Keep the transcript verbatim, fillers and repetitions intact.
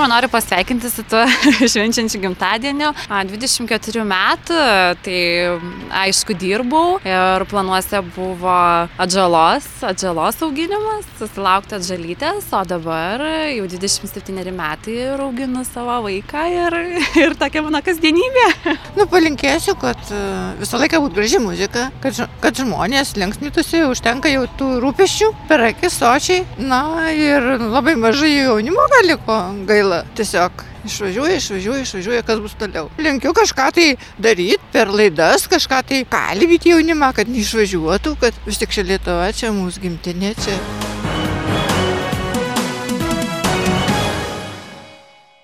pirma, noriu pasveikinti su tuo švenčiančiu gimtadieniu. dvidešimt keturių metų, tai aišku dirbau ir planuose buvo atžalos, atžalos auginimas, susilaukti atžalytės, o dabar jau dvidešimt septyneri metai ir auginu savo vaiką ir, ir tokia mano kasdienybė. Nu, palinkėsiu, kad visą laiką būtų graži muzika, kad, kad žmonės linksmytųsi, užtenka jau tų rūpesčių per akis sočiai. Na ir labai mažai jaunimo gal liko, gaila. Tiesiog išvažiuoja, išvažiuoja, išvažiuoja, kas bus toliau. Linkiu kažką tai daryti per laidas, kažką tai kalbėti jaunimą, kad neišvažiuotų, kad vis tik čia Lietuva, čia mūsų gimtinė, čia